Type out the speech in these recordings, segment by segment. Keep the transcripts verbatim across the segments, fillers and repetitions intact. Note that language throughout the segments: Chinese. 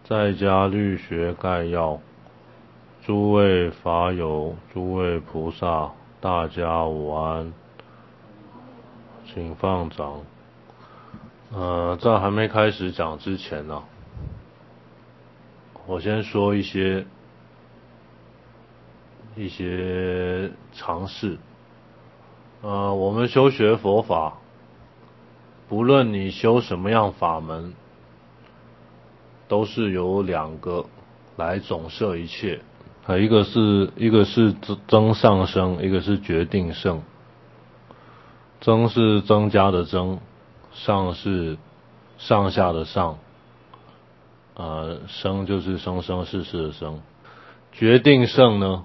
在家律学概要，诸位法友、诸位菩萨，大家午安，请放掌。呃，在还没开始讲之前呢、啊，我先说一些一些常识。呃，我们修学佛法，不论你修什么样法门，都是有两个来总摄一切。呃，一个是一个是增上生，一个是决定胜。增是增加的增，上是上下的上，呃，生就是生生世世的生。决定胜呢？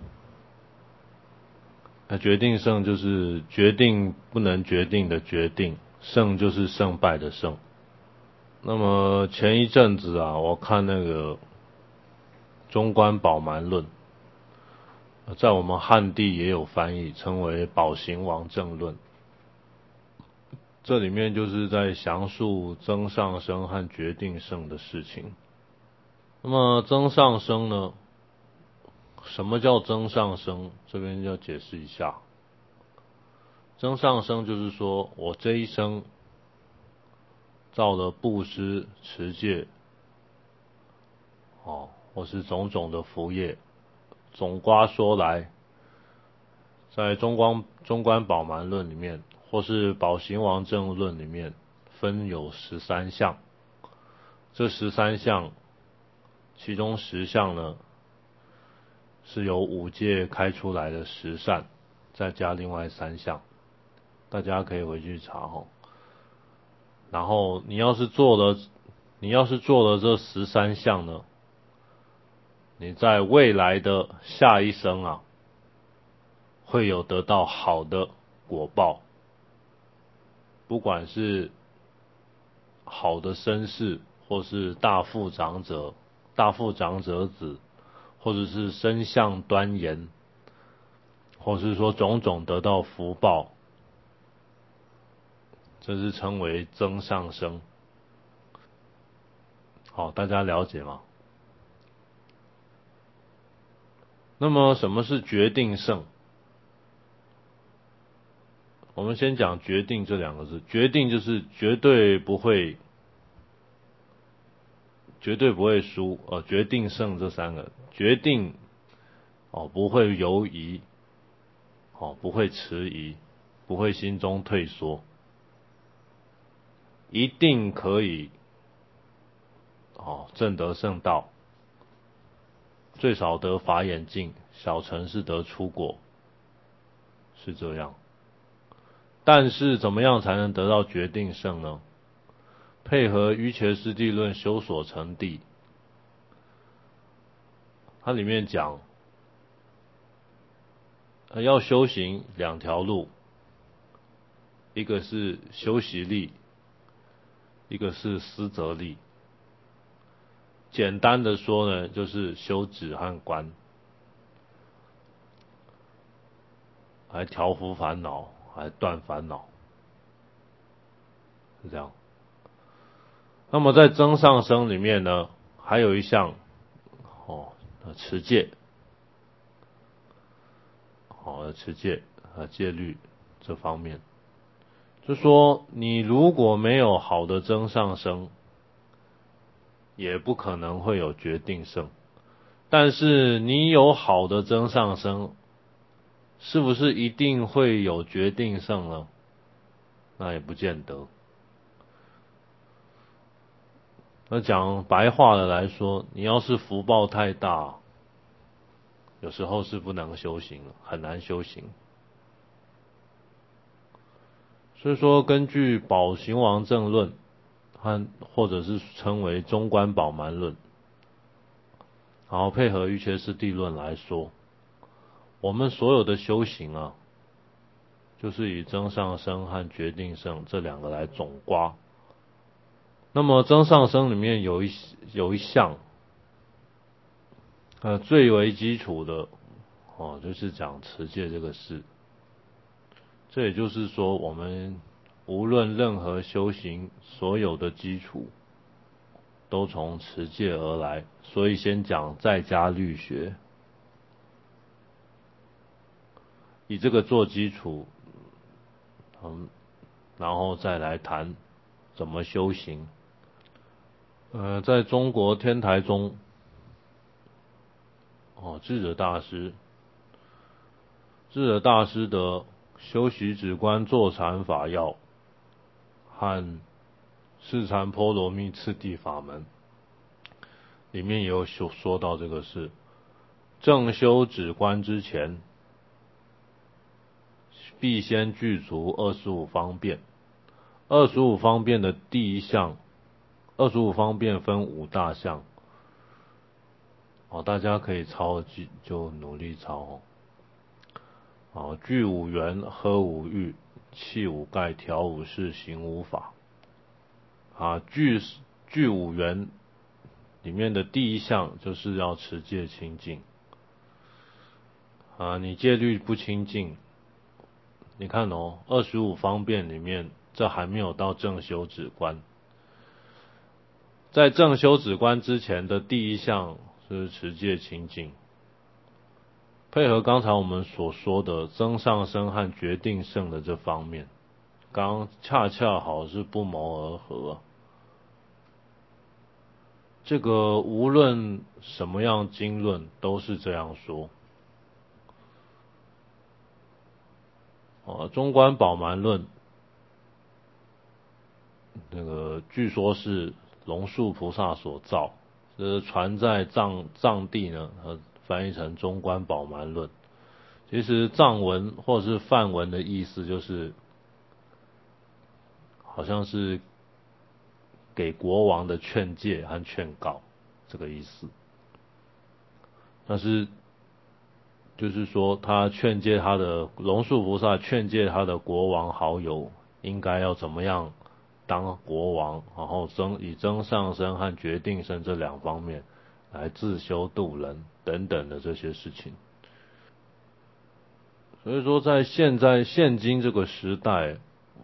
呃，决定胜就是决定不能决定的决定，胜就是胜败的胜。那么前一阵子啊，我看那个《中观宝鬘论》，在我们汉地也有翻译，称为《宝行王正论》。这里面就是在详述增上生和决定胜的事情。那么增上生呢？什么叫增上生？这边要解释一下。增上生就是说我这一生造了布施、持戒，哦，或是种种的福业，总括说来，在中观中观宝鬘论里面，或是宝行王正论里面，分有十三项。这十三项，其中十项呢，是由五戒开出来的十善，再加另外三项，大家可以回去查哦。然后你要是做了，你要是做了这十三项呢，你在未来的下一生啊，会有得到好的果报，不管是好的身世，或是大富长者、大富长者子，或者是身相端严，或是说种种得到福报，这是称为增上生。好，大家了解吗？那么什么是决定胜？我们先讲决定这两个字。决定就是绝对不会绝对不会输，呃，决定胜这三个，决定哦不会犹疑，哦不会迟疑，不会心中退缩，一定可以哦证得圣道，最少得法眼净，小乘是得出果，是这样。但是怎么样才能得到决定胜呢？配合瑜伽师地论修所成地，它里面讲要修行两条路，一个是修习力，一个是思则力。简单的说呢，就是修止和观，还调伏烦恼，还断烦恼，是这样。那么在增上生里面呢，还有一项哦，持戒，哦，持戒和戒律这方面，就说你如果没有好的增上生，也不可能会有决定胜。但是你有好的增上生，是不是一定会有决定胜呢？那也不见得。那讲白话的来说，你要是福报太大，有时候是不能修行了，很难修行。所以说，根据《宝行王正论》和或者是称为《中观宝鬘论》，然后配合瑜伽师地论来说，我们所有的修行啊，就是以增上生和决定胜这两个来总括。那么增上生里面有一有一项，呃，最为基础的哦，就是讲持戒这个事。这也就是说，我们无论任何修行，所有的基础都从持戒而来，所以先讲在家律学，以这个做基础，嗯，然后再来谈怎么修行。呃，在中国天台宗，哦，智者大师，智者大师的修习止观坐禅法要和四禅波罗蜜次第法门里面也有说说到这个事。正修止观之前，必先具足二十五方便。二十五方便的第一项，二十五方便分五大项，哦，大家可以抄记就努力抄哦。哦，具五缘，喝五欲，气五盖，调五事，行五法。啊，具具五缘里面的第一项就是要持戒清净。啊，你戒律不清净，你看哦，二十五方便里面，这还没有到正修止观。在正修止观之前的第一项是持戒清净，配合刚才我们所说的增上生和决定胜的这方面，刚恰恰好是不谋而合。这个无论什么样经论都是这样说。哦，中观宝鬘论，那个据说是龙树菩萨所造，这传在藏藏地呢，呃，翻译成中观宝鬘论。其实藏文或者是梵文的意思就是，好像是给国王的劝诫和劝告这个意思。但是就是说，他劝诫他的龙树菩萨劝诫他的国王好友，应该要怎么样当国王，然后增以增上生和决定生这两方面来自修度人等等的这些事情。所以说，在现在现今这个时代，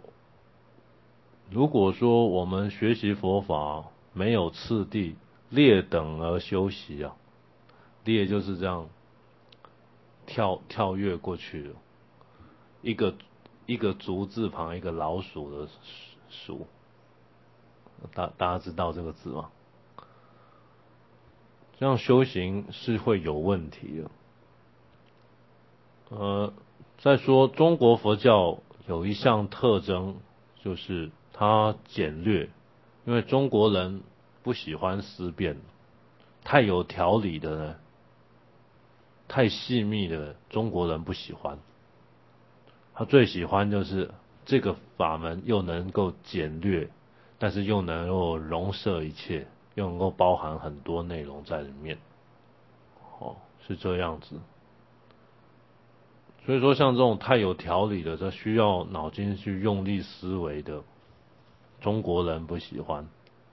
如果说我们学习佛法没有次第，列等而修习啊，列就是这样跳跳跃过去了，一个一个足字旁一个老鼠的鼠，大大家知道这个字吗？这样修行是会有问题的。呃，再说中国佛教有一项特征，就是它简略，因为中国人不喜欢思辨，太有条理的呢，太细密的中国人不喜欢。他最喜欢就是这个法门又能够简略，但是又能够容摄一切，又能够包含很多内容在里面。哦，是这样子。所以说，像这种太有条理的，这需要脑筋去用力思维的，中国人不喜欢。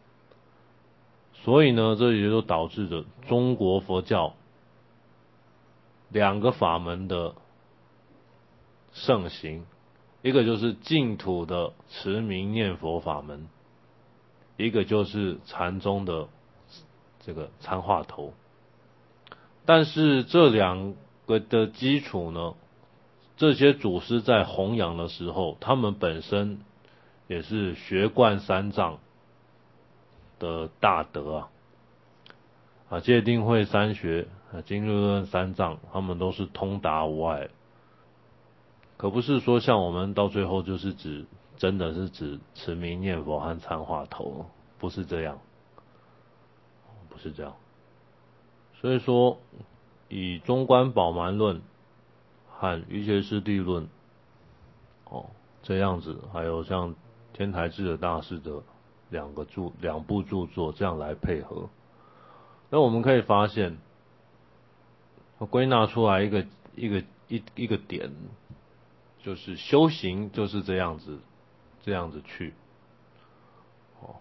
所以呢，这也就导致着中国佛教两个法门的盛行，一个就是净土的持名念佛法门，一个就是禅宗的这个参话头。但是这两个的基础呢，这些祖师在弘扬的时候，他们本身也是学贯三藏的大德啊，啊，戒定慧三学、啊经律论三藏，他们都是通达无碍，可不是说像我们到最后就是指真的是指持名念佛和参话头，不是这样，不是这样。所以说，以中观宝鬘论和瑜伽师地论，哦，这样子，还有像天台智者大师的两个著两部著作，这样来配合，那我们可以发现，归纳出来一个一个一一个点，就是修行就是这样子，这样子去。哦，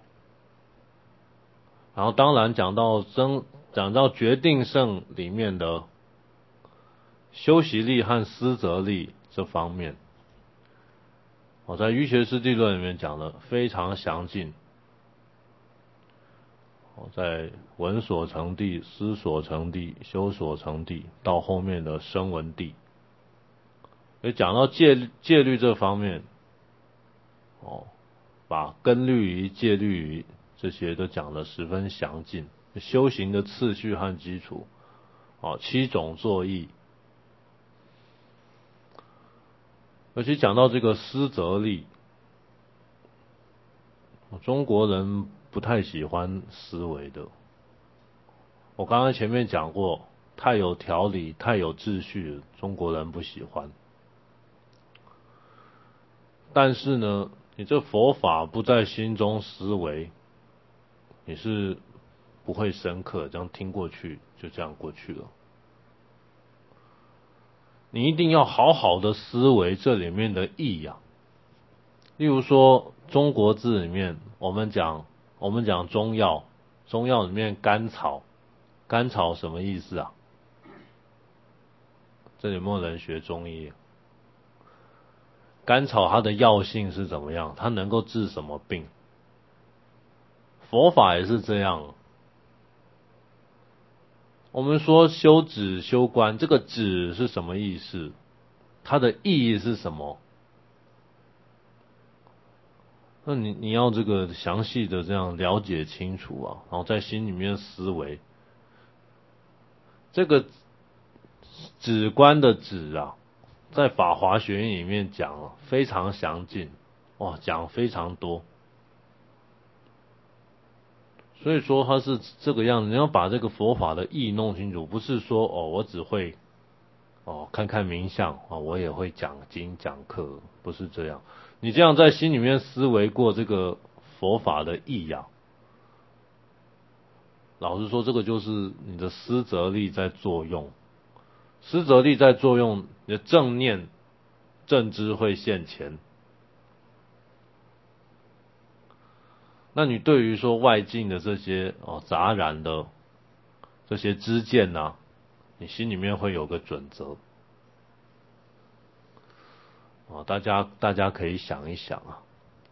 然后当然讲到真讲到决定胜里面的修习力和思则力这方面，我在瑜伽师地论里面讲的非常详尽。 在闻所成地、思所成地、修所成地，到后面的声闻地。所以讲到戒戒律这方面，哦，把根律仪、戒律仪这些都讲得十分详尽，修行的次序和基础，哦，七种作意。尤其讲到这个思则力，中国人不太喜欢思维的。我刚刚前面讲过，太有条理、太有秩序，中国人不喜欢。但是呢，你这佛法不在心中思维，你是不会深刻，这样听过去就这样过去了。你一定要好好的思维这里面的意啊。例如说，中国字里面，我们讲我们讲中药，中药里面甘草，甘草什么意思啊？这里有没有人学中医？甘草它的药性是怎么样？它能够治什么病？佛法也是这样。我们说修止修观，这个止是什么意思？它的意义是什么？那你你要这个详细的这样了解清楚啊，然后在心里面思维。这个止观的止啊，在法华学院里面讲了非常详尽，哇，讲非常多。所以说它是这个样子，你要把这个佛法的意弄清楚，不是说哦我只会哦看看名相啊，我也会讲经讲课，不是这样。你这样在心里面思维过这个佛法的意啊，老实说，这个就是你的思则力在作用，思则力在作用，你的正念正知会现前。那你对于说外境的这些哦杂然的这些知见啊，你心里面会有个准则啊，大家大家可以想一想啊。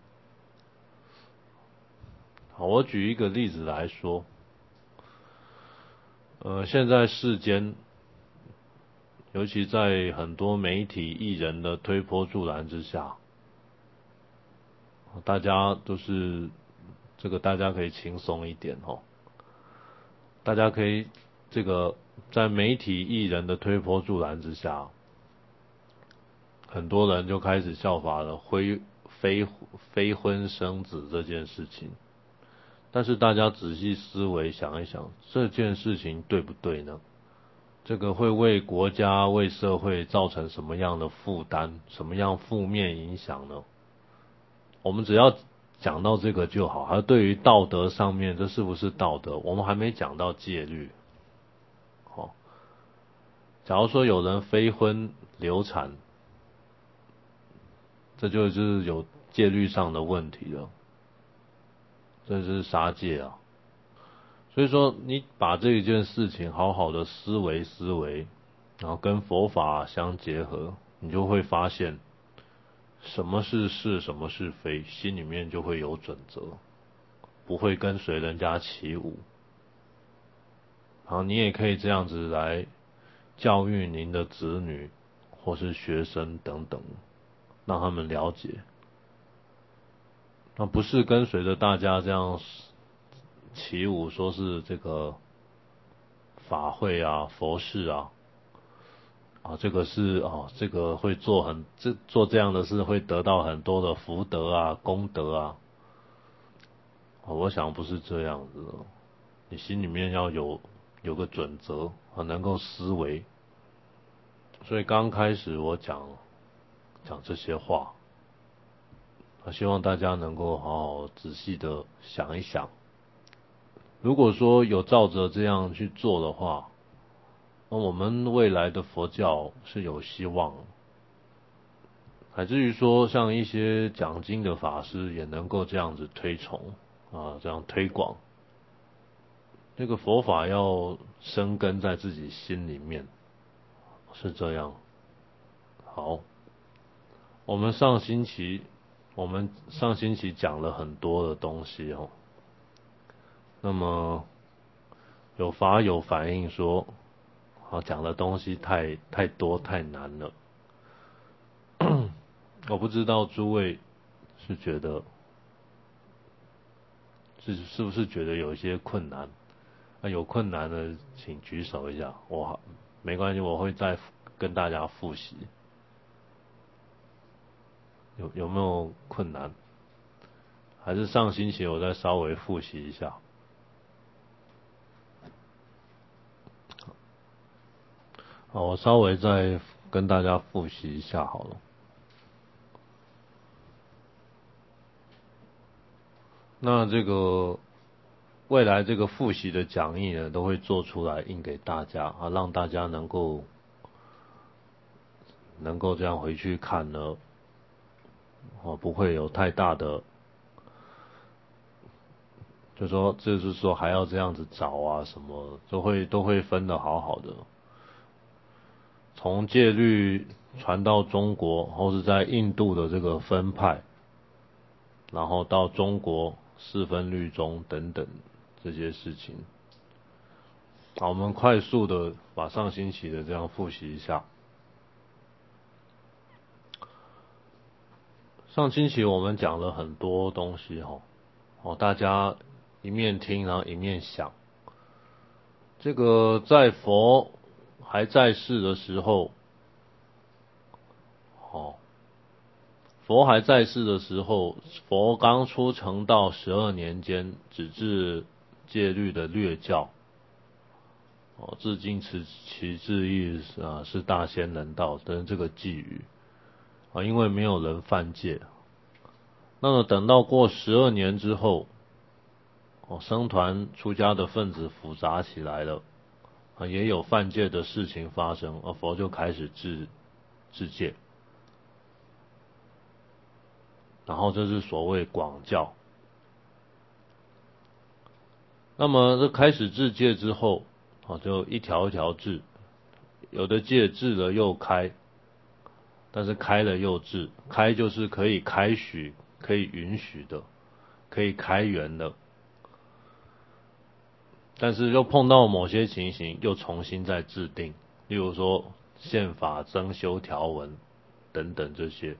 好，我举一个例子来说，呃，现在世间，尤其在很多媒体艺人的推波助澜之下，大家都是这个，大家可以轻松一点哦。大家可以这个在媒体艺人的推波助澜之下，很多人就开始效法了非非非婚生子这件事情。但是大家仔细思维想一想，这件事情对不对呢？这个会为国家、为社会造成什么样的负担、什么样负面影响呢？我们只要讲到这个就好。而对于道德上面，这是不是道德？我们还没讲到戒律。好，假如说有人非婚流产，这就是有戒律上的问题了，这是杀戒啊。所以说，你把这一件事情好好的思维思维，然后跟佛法相结合，你就会发现什么是是，什么是非，心里面就会有准则，不会跟随人家起舞。然后你也可以这样子来教育您的子女或是学生等等，让他们了解。那不是跟随着大家这样起舞，说是这个法会啊、佛事啊，啊，这个是哦，这个会做很这做这样的事会得到很多的福德啊、功德啊。哦，我想不是这样子的，你心里面要有有个准则啊，能够思维。所以刚开始我讲讲这些话，希望大家能够好好仔细的想一想。如果说有照着这样去做的话，那我们未来的佛教是有希望，乃至于说像一些讲经的法师也能够这样子推崇啊，这样推广。这个佛法要生根在自己心里面，是这样。好，我们上星期我们上星期讲了很多的东西哦。 那么有法友反映说，啊，讲的东西太太多太难了。我不知道诸位是觉得是是不是觉得有一些困难？那有困难的请举手一下，我没关系，我会再跟大家复习。有有没有困难？还是上星期我再稍微复习一下？好，我稍微再跟大家复习一下好了。那这个未来这个复习的讲义呢，都会做出来印给大家啊，让大家能够能够这样回去看呢，哦，不会有太大的，就说就是说还要这样子找啊什么，都会都会分得好好的。从戒律传到中国，或是在印度的这个分派，然后到中国四分律宗等等这些事情。好，我们快速的把上星期的这样复习一下。上星期我们讲了很多东西哈，哦，大家一面听，然后一面想。这个在佛还在世的时候，哦，佛还在世的时候，佛刚出成道十二年间，只治戒律的略教。哦，至今其其志意啊是大仙人道的这个寄语啊，因为没有人犯戒。那么等到过十二年之后，哦，僧团出家的分子复杂起来了，啊，也有犯戒的事情发生，而佛就开始治治戒。然后这是所谓广教。那么这开始治戒之后，啊，就一条一条治，有的戒治了又开，但是开了又治，开就是可以开许、可以允许的，可以开源的，但是又碰到某些情形，又重新再制定，例如说宪法增修条文等等这些。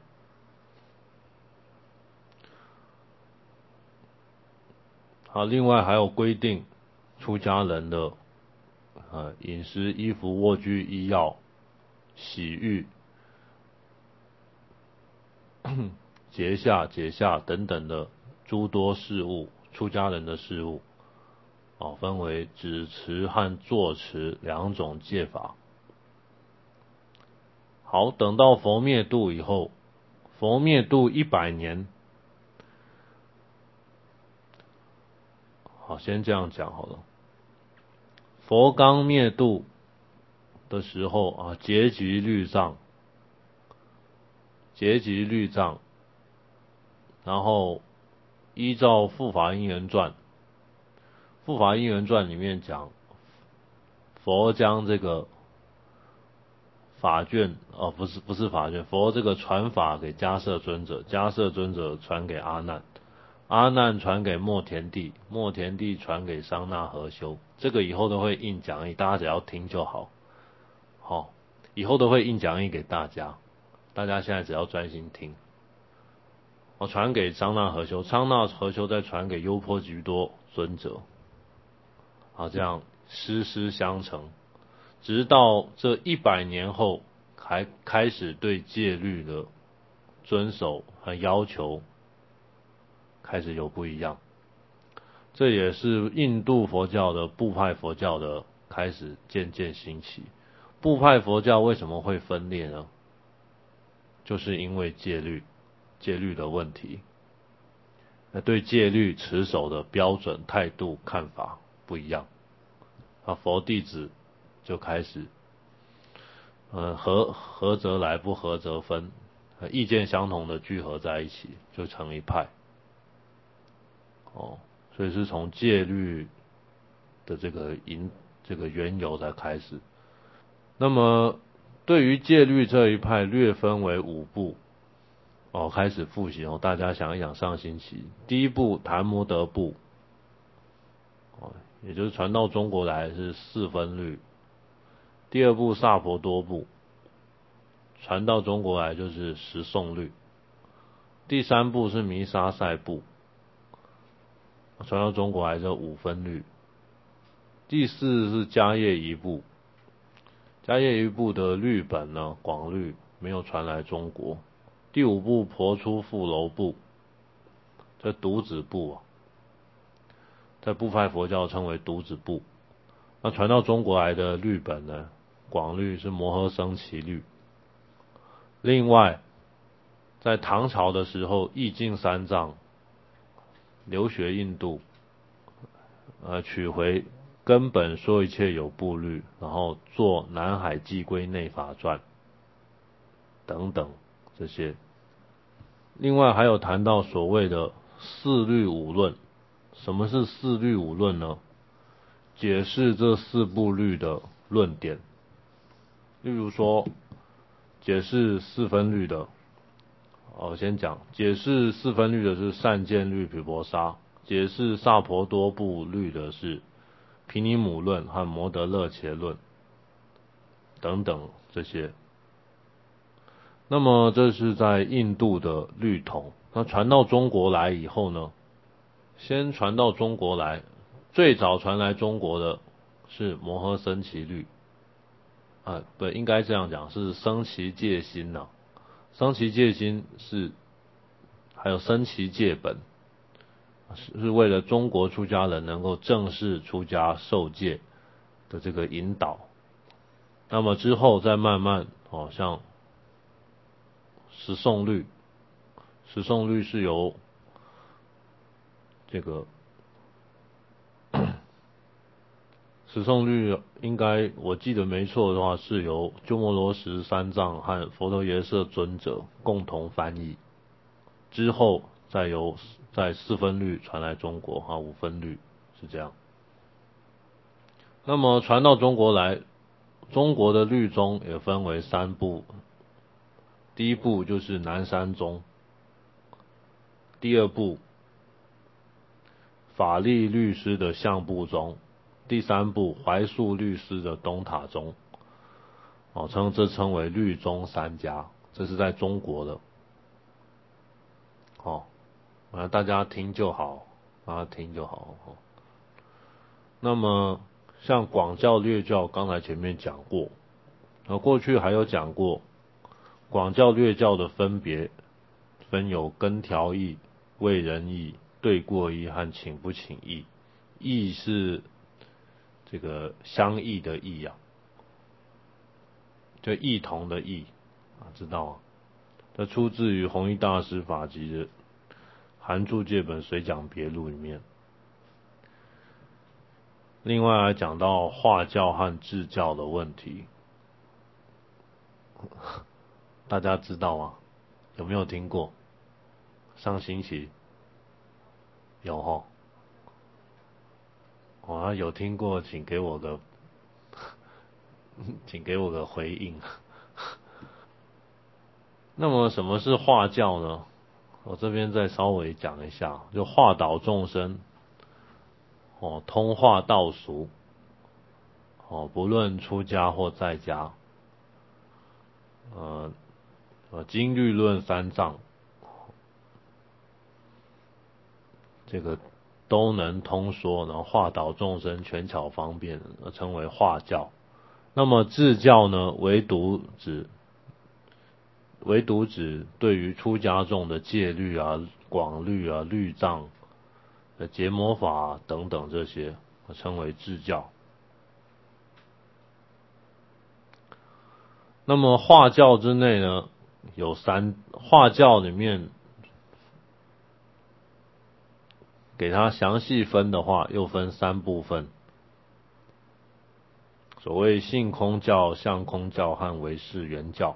好，另外还有规定出家人的呃饮食、衣服、卧具、医药、洗浴、节下、节下等等的诸多事务，出家人的事务，哦，分为止持和坐持两种戒法。好，等到佛灭度以后，佛灭度一百年，好，先这样讲好了。佛刚灭度的时候啊，结集律藏，结集律藏，然后依照护法因缘传，护法因缘传里面讲，佛将这个法卷，哦，不是不是法卷，佛这个传法给迦摄尊者，迦摄尊者传给阿难，阿难传给莫田地，莫田地传给桑那和修，这个以后都会印讲义，大家只要听就好。好，以后都会印讲义给大家，大家现在只要专心听。我传给桑那和修，桑那和修再传给优婆居多尊者，好，这样师师相承。直到这一百年后，还开始对戒律的遵守和要求开始有不一样。这也是印度佛教的部派佛教的开始渐渐兴起。部派佛教为什么会分裂呢？就是因为戒律，戒律的问题。那对戒律持守的标准、态度、看法不一样，啊，佛弟子就开始。呃，合合则来，不合则分，意见相同的聚合在一起，就成一派。哦，所以是从戒律的这个因这个缘由才开始。那么对于戒律这一派，略分为五部。哦，开始复习哦，大家想一想上星期，第一部檀摩德部， 也就是传到中国来是四分律。第二部萨婆多部传到中国来就是十诵律。第三部是弥沙塞部，传到中国来就五分律。第四是迦叶一部，迦叶一部的律本呢，广律没有传来中国。第五部婆出富楼部，这独子部啊，在部派佛教称为独子部。那传到中国来的律本呢，广律是摩诃僧祇律。另外，在唐朝的时候，义净三藏留学印度，呃，取回根本说一切有部律，然后做南海寄归内法传等等这些。另外还有谈到所谓的四律五论。什么是四律五论呢？解释这四部律的论点。例如说，解释四分律的，我先讲解释四分律的是善见律毗婆沙，解释萨婆多部律的是毗尼母论和摩德勒伽论等等这些。那么这是在印度的律统。那传到中国来以后呢，先传到中国来，最早传来中国的是摩诃僧祇律啊，不应该这样讲，是僧祇戒心呐、啊。僧祇戒心是还有僧祇戒本，是为了中国出家人能够正式出家受戒的这个引导。那么之后再慢慢哦，像十诵律，十诵律是由这个十诵律应该我记得没错的话，是由鸠摩罗什三藏和佛陀耶舍尊者共同翻译，之后再由在四分律传来中国哈，五分律是这样。那么传到中国来，中国的律宗也分为三部，第一部就是南山宗，第二部法力律师的相部宗，第三部怀素律师的东塔宗，哦，称这称为律宗三家，这是在中国的，哦，啊，大家听就好，大家听就好。哦、那么像广教、略教，刚才前面讲过，呃，过去还有讲过广教、略教的分别，分有根条义、为人义、对过义和请不请义。义是这个相异的义啊，就异同的异啊，知道吗？这出自于弘一大师法集的含注戒本随讲别录里面。另外还讲到化教和制教的问题，大家知道吗？有没有听过？上星期有齁，哦，有听过，请给我个，请给我个回应。那么什么是化教呢？我这边再稍微讲一下，就化导众生，哦，通化道俗，哦，不论出家或在家，呃，呃，经律论三藏，这个都能通说，然后化导众生，权巧方便，而称为化教。那么制教呢，唯独指唯独指对于出家众的戒律啊、广律啊、律藏、结魔法、啊、等等这些，称为制教。那么化教之内呢，有三化教里面给它详细分的话，又分三部分。所谓性空教、相空教和唯识原教。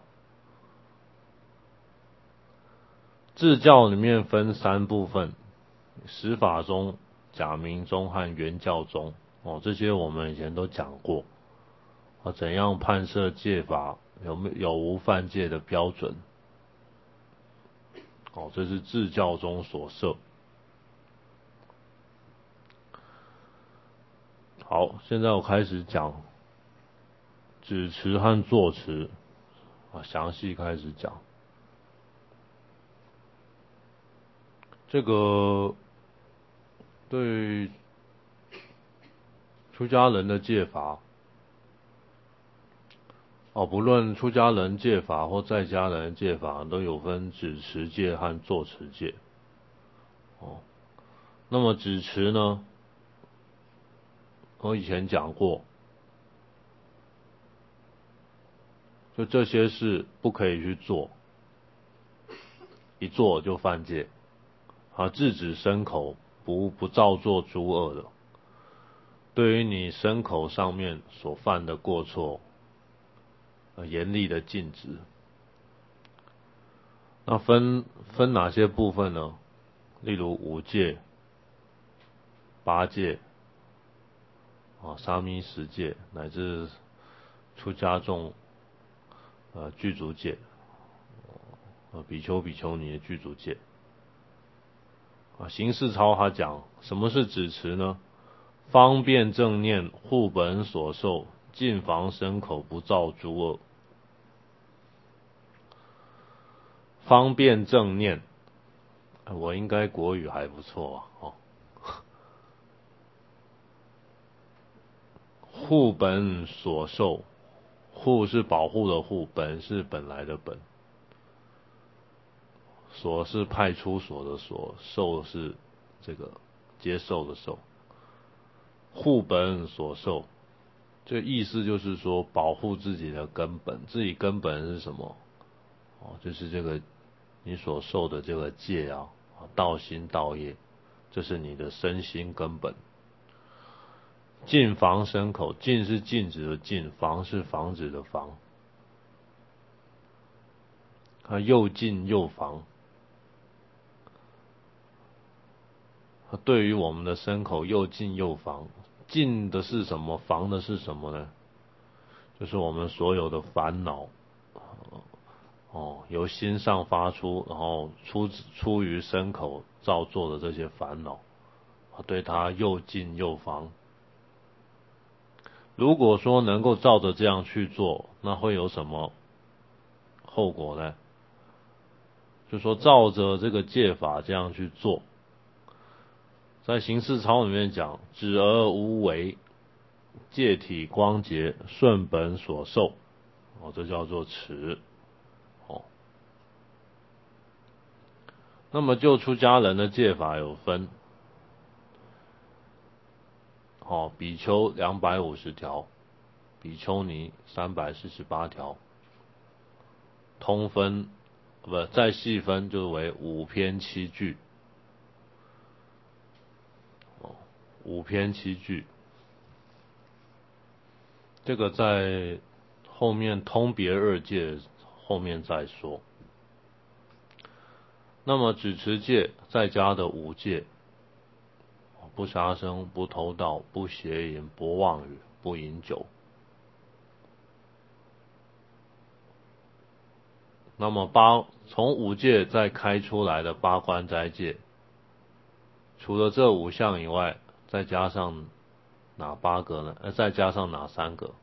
制教里面分三部分：实法宗、假名宗和原教宗。哦，这些我们以前都讲过。啊，怎样判设戒法，有没有无犯戒的标准？哦，这是制教中所设。 好，现在我开始讲止持和坐持啊，详细开始讲。这个对出家人的戒法哦，不论出家人戒法或在家人戒法，都有分止持戒和坐持戒。哦，那么止持呢？我以前讲过，就这些事不可以去做，一做就犯戒啊，制止身口不不造作诸恶的。对于你身口上面所犯的过错，呃，严厉的禁止。那分分哪些部分呢？例如五戒、八戒、啊沙弥十戒，乃至出家众呃具足戒，呃比丘比丘尼的具足戒。啊，行事操他讲什么是止持呢？方便正念，护本所受，禁防身口不造诸恶。方便正念，我应该国语还不错啊。哦，护本所受，护是保护的护，本是本来的本，所是派出所的所，受是这个接受的受。护本所受，这意思就是说保护自己的根本，自己根本是什么？哦，就是这个你所受的这个戒啊，道心道业，这是你的身心根本。禁防身口，禁是禁止的禁，防是防止的防。它又禁又防。对于我们的身口又禁又防，禁的是什么？防的是什么呢？就是我们所有的烦恼。哦，由心上发出，然后出出于身口造作的这些烦恼，对它又禁又防。如果说能够照着这样去做，那会有什么后果呢？就说照着这个戒法这样去做，在行事操里面讲，止而无为，戒体光洁，顺本所受，哦，这叫做持。哦，那么就出家人的戒法有分，哦，比丘两百五十条，比丘尼三百四十八条，通分不再细分就为五篇七句。哦，五篇七句，这个在后面通别二戒后面再说。那么止持戒在家的五戒，不杀生、不偷盗、不邪淫、不妄语、不饮酒。那么八从五戒再开出来的八关斋戒，除了这五项以外，再加上哪八个呢？呃，再加上哪三个？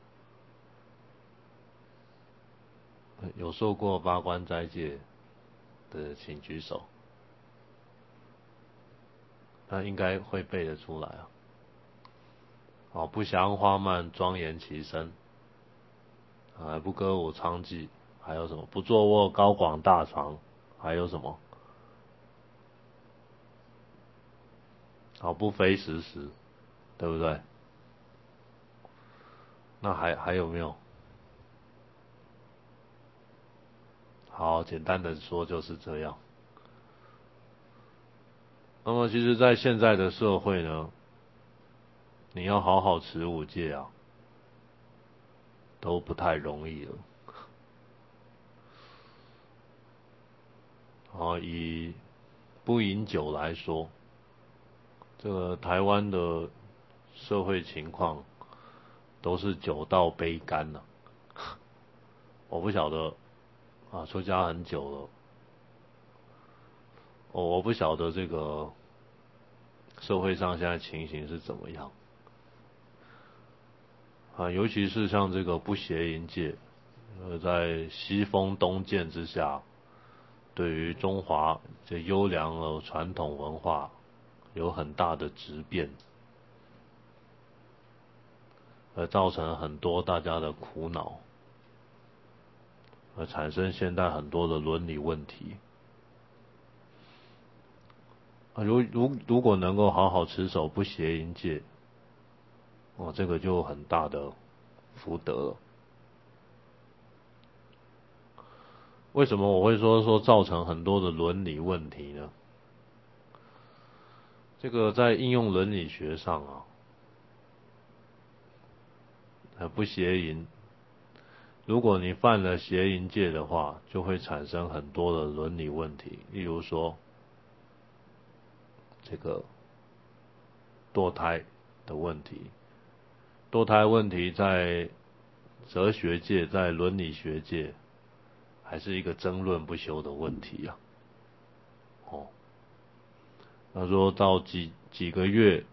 有受过八关斋戒的请举手。那应该会背得出来啊。哦，不降花蔓，庄严其身。啊，不歌舞娼妓，还有什么？不坐卧高广大床，还有什么？好，不非时时，对不对？那还还有没有？好，简单的说就是这样。那么其实在现在的社会呢，你要好好持五戒啊，都不太容易了。啊，以不饮酒来说，这个台湾的社会情况都是酒到杯干了。我不晓得啊，出家很久了，我我不晓得这个社会上现在情形是怎么样。 啊，尤其是像这个不邪淫戒，呃，在西风东渐之下，对于中华这优良的传统文化有很大的质变，而造成很多大家的苦恼，而产生现在很多的伦理问题。啊，如如如果能够好好持守不邪淫戒，哦，这个就很大的福德了。为什么我会说说造成很多的伦理问题呢？这个在应用伦理学上啊，不邪淫，如果你犯了邪淫戒的话，就会产生很多的伦理问题。例如说，这个堕胎的问题，堕胎问题在哲学界、在伦理学界，还是一个争论不休的问题啊。哦，他说到几几个月，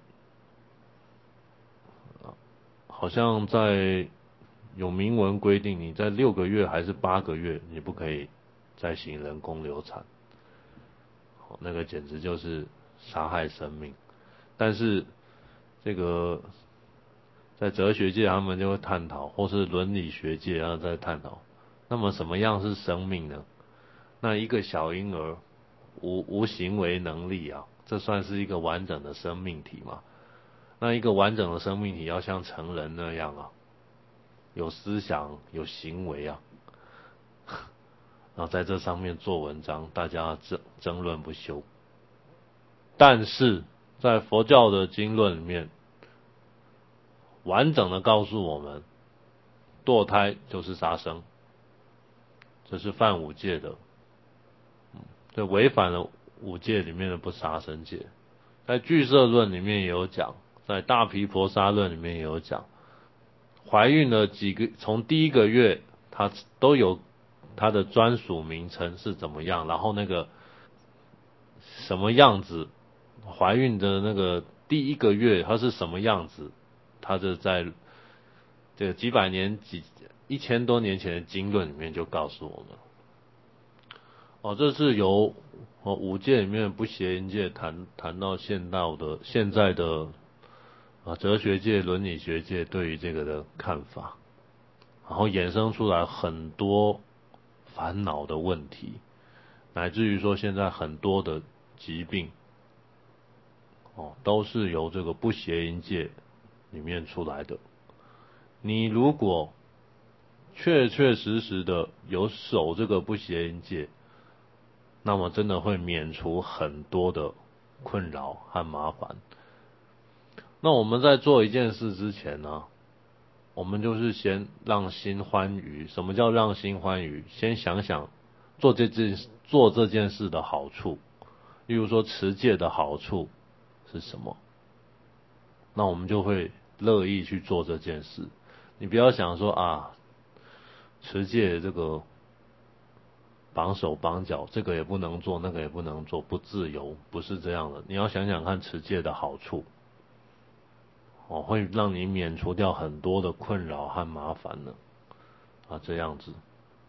好像在有明文规定，你在六个月还是八个月，你不可以再行人工流产。那个简直就是杀害生命。但是这个在哲学界他们就会探讨，或是伦理学界然后在探讨，那么什么样是生命呢？那一个小婴儿无无行为能力啊，这算是一个完整的生命体吗？那一个完整的生命体要像成人那样啊，有思想有行为啊，然后在这上面做文章，大家争争论不休。但是在佛教的经论里面，完整的告诉我们，堕胎就是杀生，这是犯五戒的，这违反了五戒里面的不杀生戒。在俱舍论里面也有讲，在大毗婆沙论里面也有讲，怀孕了几个，从第一个月，它都有它的专属名称是怎么样，然后那个什么样子，怀孕的那个第一个月它是什么样子，它就在这个几百年几一千多年前的经论里面就告诉我们。哦，这是由哦五戒里面不邪淫戒谈谈到现到的现在的啊哲学界、伦理学界对于这个的看法，然后衍生出来很多烦恼的问题，乃至于说现在很多的疾病哦都是由这个不邪淫戒里面出来的。你如果确确实实的有守这个不邪淫戒，那么真的会免除很多的困扰和麻烦。那我们在做一件事之前呢，我们就是先让心欢愉。什么叫让心欢愉？先想想做这件做这件事的好处，例如说持戒的好处是什么，那我们就会乐意去做这件事。你不要想说啊，持戒这个绑手绑脚，这个也不能做，那个也不能做，不自由，不是这样的。你要想想看持戒的好处，哦，会让你免除掉很多的困扰和麻烦的啊，这样子。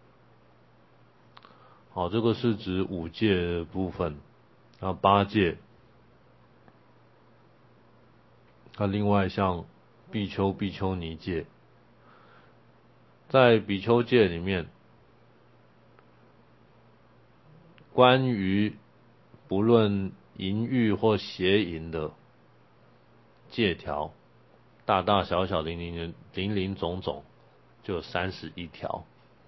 好，这个是指五戒的部分，那八戒，那另外像比丘、比丘尼戒，在比丘戒里面，关于不论淫欲或邪淫的戒条，大大小小、零零零零总总，就有三十一条。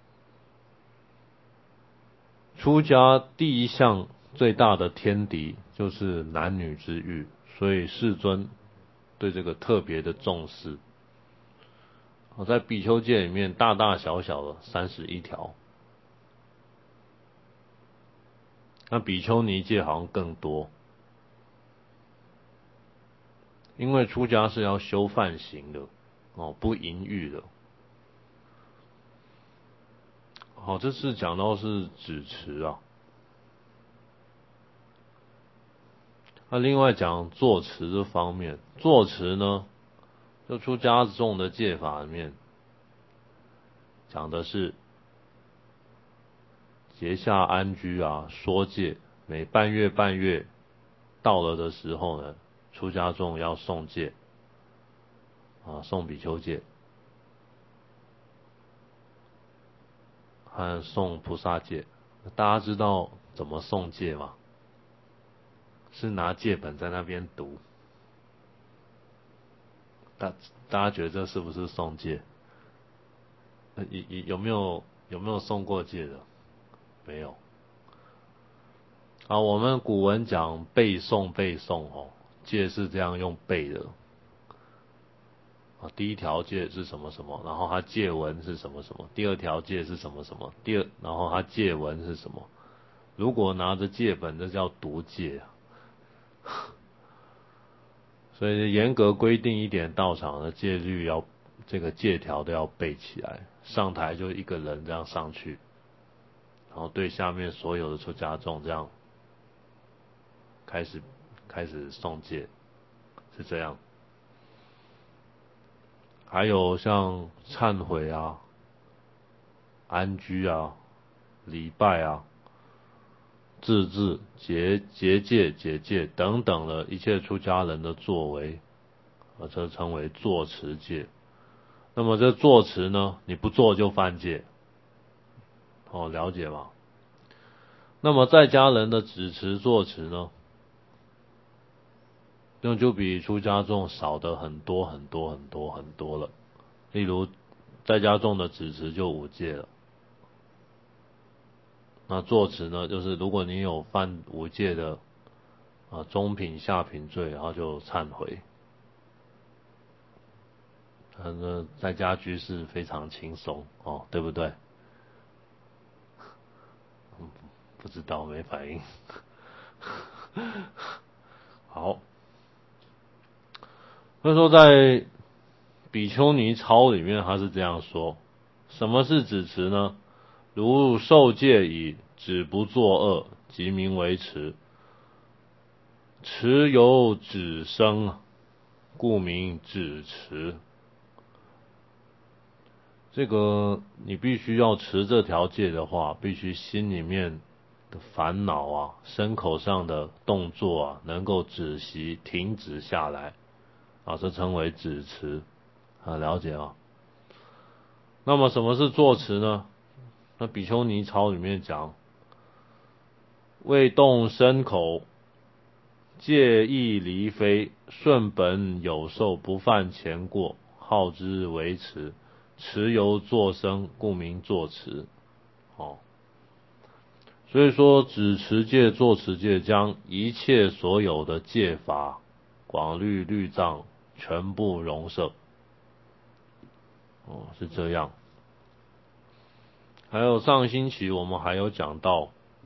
出家第一项最大的天敌就是男女之欲，所以世尊对这个特别的重视。在比丘戒里面，大大小小的三十一条，那比丘尼戒好像更多，因为出家是要修梵行的哦，不淫欲的。好，这次讲到是止持啊，那另外讲坐持这方面，坐持呢， 就出家众的戒法里面讲的是结下安居啊，说戒，每半月半月到了的时候呢，出家众要诵戒啊，诵比丘戒和诵菩萨戒。大家知道怎么诵戒吗？是拿戒本在那边读。大大家觉得这是不是诵戒？有有没有有没有诵过戒的？没有。啊，我们古文讲背诵背诵哦，戒是这样用背的。啊，第一条戒是什么什么，然后它戒文是什么什么，第二条戒是什么什么，第二然后它戒文是什么。如果拿着戒本，这叫读戒啊。所以严格规定一点，道场的戒律要这个戒条都要背起来，上台就一个人这样上去，然后对下面所有的出家众这样开始开始诵戒，是这样。还有像忏悔啊、安居啊、礼拜啊、自治、结结戒、解戒等等的一切出家人的作为，啊，这称为作持戒。那么这作持呢，你不做就犯戒，哦，了解吗？那么在家人的止持作持呢，那就比出家众少的很多很多很多很多了。例如在家众的止持就五戒了，那作持呢，就是如果你有犯五戒的啊中品下品罪，然后就忏悔。那在家居士非常轻松哦，对不对？嗯，不知道，没反应。好，所以说在比丘尼抄里面，他是这样说：什么是止持呢？如受戒已，止不作恶，即名为持。持由止生，故名止持。这个你必须要持这条戒的话，必须心里面的烦恼啊，身口上的动作啊，能够止息、停止下来啊，这称为止持啊，了解吗？那么什么是作持呢？那比丘尼抄里面讲，未动身口，戒亦离非，顺本有受，不犯前过，号之为持。持由作生，故名作持。哦，所以说止持戒、作持戒将一切所有的戒法、广律律藏全部容摄。哦，是这样。还有上星期我们还有讲到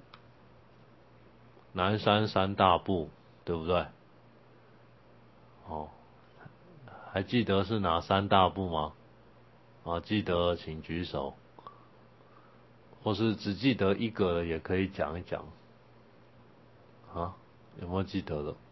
南山三大部，对不对？哦，还记得是哪三大部吗？啊，记得请举手，或是只记得一个的也可以讲一讲。啊，有没有记得的？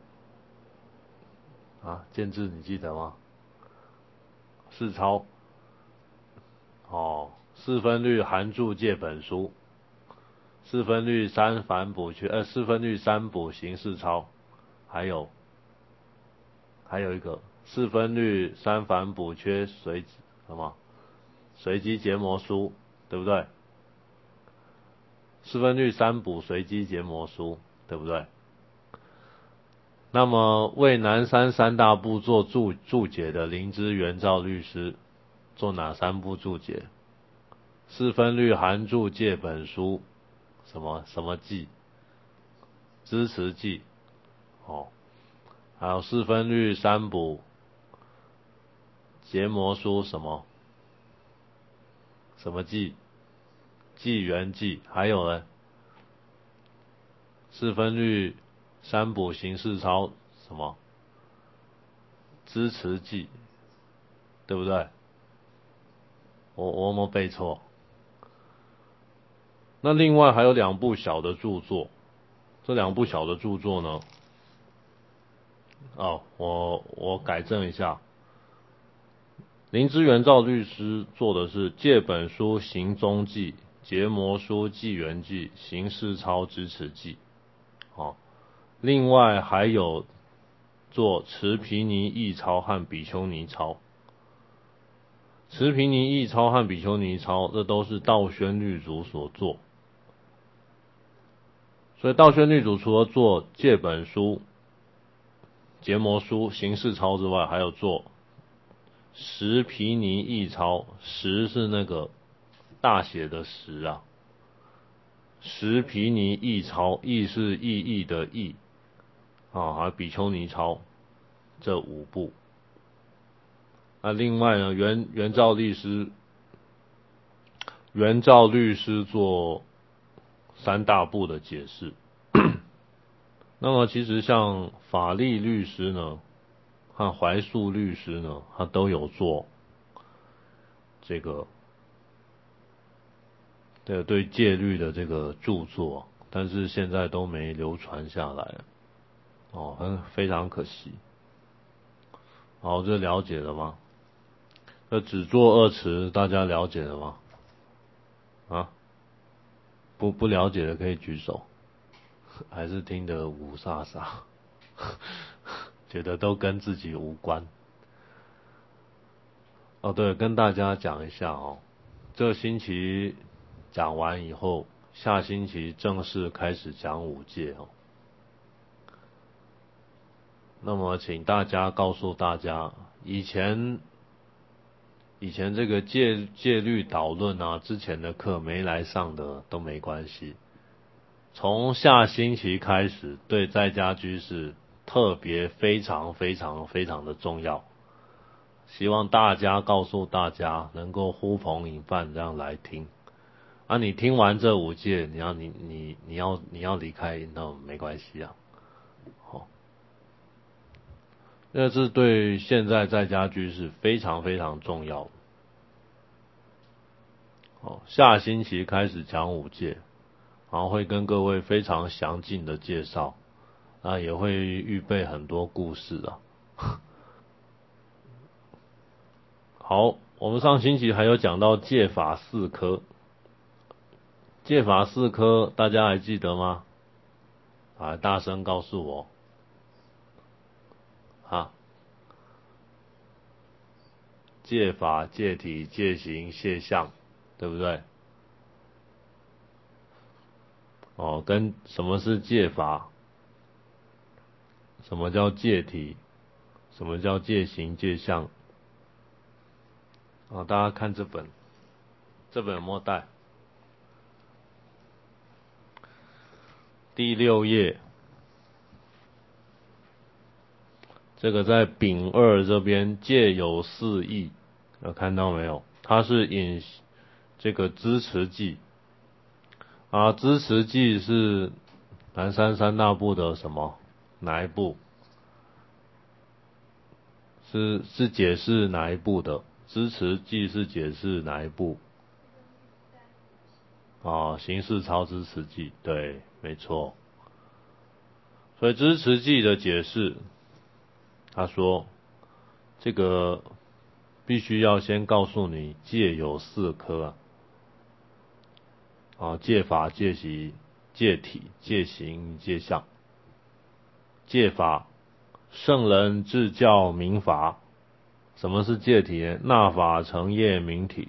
啊，建志你记得吗？四抄。哦，四分律含注戒本书，四分律三反补缺，呃，四分律三补形式抄，还有还有一个四分律三反补缺随什么随机结魔书，对不对？四分律三补随机结魔书，对不对？那么为南山三大部做注注解的灵芝元照律师做哪三部注解？四分律含注戒本书，什么什么记？支持记。哦，还有四分律三补结魔书什么什么记？纪元记。还有呢？四分律三补形式抄什么？支持记，对不对？我我有没有背错？那另外还有两部小的著作，这两部小的著作呢？哦，我我改正一下， 林之元照律师做的是借本书行踪记、结魔书纪元记、行事钞支持记。哦，另外还有做持毗尼义钞和比丘尼钞。持毗尼义钞和比丘尼钞，这都是道宣律祖所做。所以道宣律祖除了做借本书、结魔书、行事钞之外，还有做十毗尼义钞。十是那个大写的十啊，十毗尼义钞，义是意义的义啊，还有比丘尼钞，这五部。那另外呢，原原照律师，原照律师做三大部的解释。那么其实像法利律师呢，和怀素律师呢，他都有做这个对对戒律的这个著作，但是现在都没流传下来了，哦，很非常可惜。好，这了解了吗？这只做二词，大家了解了吗？啊，不不了解的可以举手，还是听得无煞煞，觉得都跟自己无关。哦，对，跟大家讲一下哦，这星期讲完以后，下星期正式开始讲五戒哦。那么，请大家告诉大家，以前以前这个戒戒律导论啊，之前的课没来上的都没关系。从下星期开始，对在家居士特别非常非常非常的重要。希望大家告诉大家，能够呼朋引伴这样来听。啊，你听完这五戒，你要你你你要你要离开，那没关系啊。好，这是对现在在家居士非常非常重要。好，下星期开始讲五戒，然后会跟各位非常详尽的介绍，那也会预备很多故事啊。好，我们上星期还有讲到戒法四科，戒法四科大家还记得吗？啊，大声告诉我。啊，戒法、戒体、戒行、戒相，对不对？哦，跟什么是戒法？什么叫戒体？什么叫戒行、戒相？啊，大家看这本，这本有没有带？第六页，这个在丙二这边戒有四义，有看到没有？它是引这个支持记啊，支持记是南山三大部的什么？哪一部？是是解释哪一部的？支持记是解释哪一部？啊，刑事超支持记，对，没错。所以支持记的解释，他说这个必须要先告诉你戒有四科啊，啊，戒法、戒行、戒体、戒行、戒相。戒法，圣人治教明法。什么是戒体呢？纳法成业明体。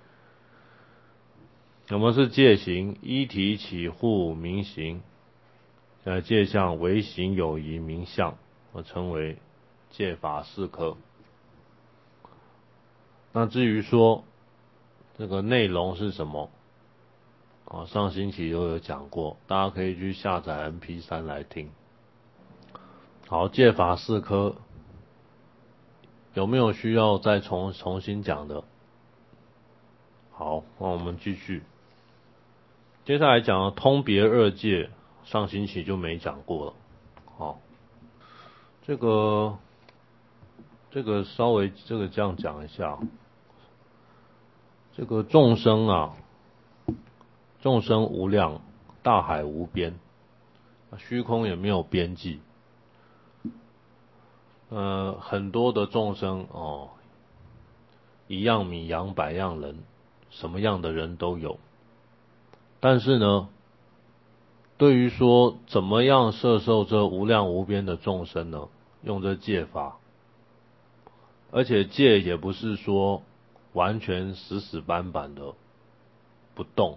什么是戒行？依体起护明行。在戒相为行有疑明相，我称为戒法四科。那至于说这个内容是什么？啊，上星期都有讲过，大家可以去下载 M P 三 来听。好，戒法四科有没有需要再重重新讲的？好，那我们继续。接下来讲的通别二戒，上星期就没讲过了。好，这个这个稍微这个这样讲一下，这个众生啊，众生无量，大海无边，虚空也没有边际。呃，很多的众生哦， 一样米养百样人，什么样的人都有。但是呢，对于说怎么样摄受这无量无边的众生呢，用这戒法，而且戒也不是说完全死死板板的不动，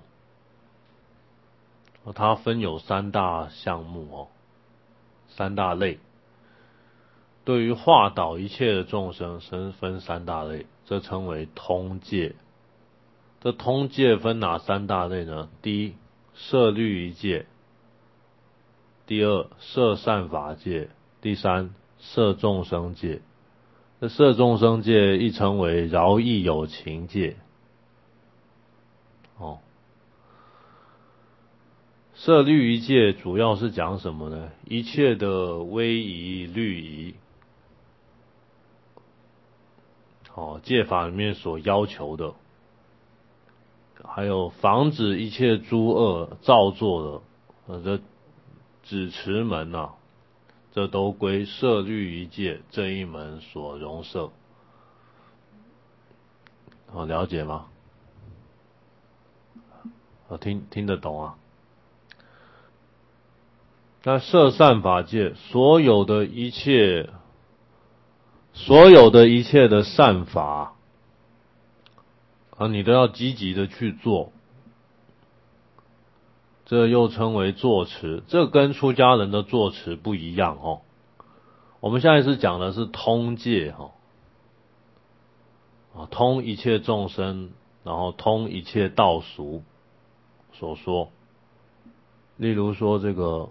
它分有三大项目哦，三大类。对于化导一切的众生，分分三大类，这称为通戒。这通戒分哪三大类呢？第一，摄律仪戒；第二，摄善法戒；第三，摄众生戒。这摄众生戒亦称为饶益有情戒。哦，摄律仪戒主要是讲什么呢？一切的威仪、律仪，哦，戒法里面所要求的，还有防止一切诸恶造作的，呃，这止持门啊，这都归摄律仪戒这一门所容摄。哦，了解吗？哦，听听得懂啊？那摄善法戒，所有的一切，所有的一切的善法啊，你都要积极的去做。这又称为坐持，这跟出家人的坐持不一样哦。我们现在是讲的是通戒哈，啊，通一切众生，然后通一切道俗所说。例如说这个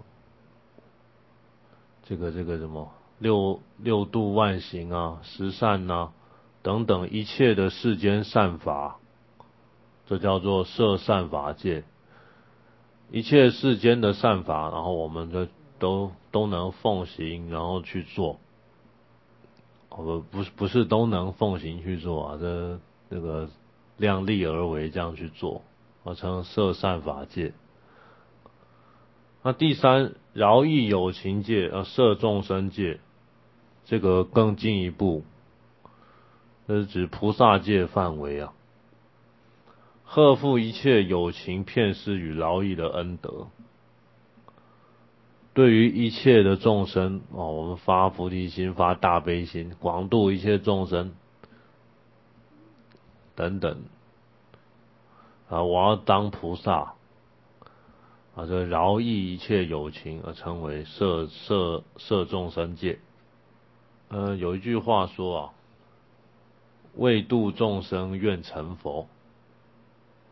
这个这个什么六六度万行啊、十善啊等等一切的世间善法，这叫做摄善法戒。一切世间的善法，然后我们就都都能奉行，然后去做。哦，不是不是都能奉行去做啊，这这个量力而为这样去做，我称摄善法戒。那第三，饶益有情戒，呃，摄众生戒，这个更进一步，这是指菩萨戒范围啊，荷负一切有情遍施与饶益的恩德。对于一切的众生哦，我们发菩提心、发大悲心，广度一切众生等等啊，我要当菩萨啊，这饶益一切有情而称为摄摄摄众生戒。呃，有一句话说啊，为度众生愿成佛。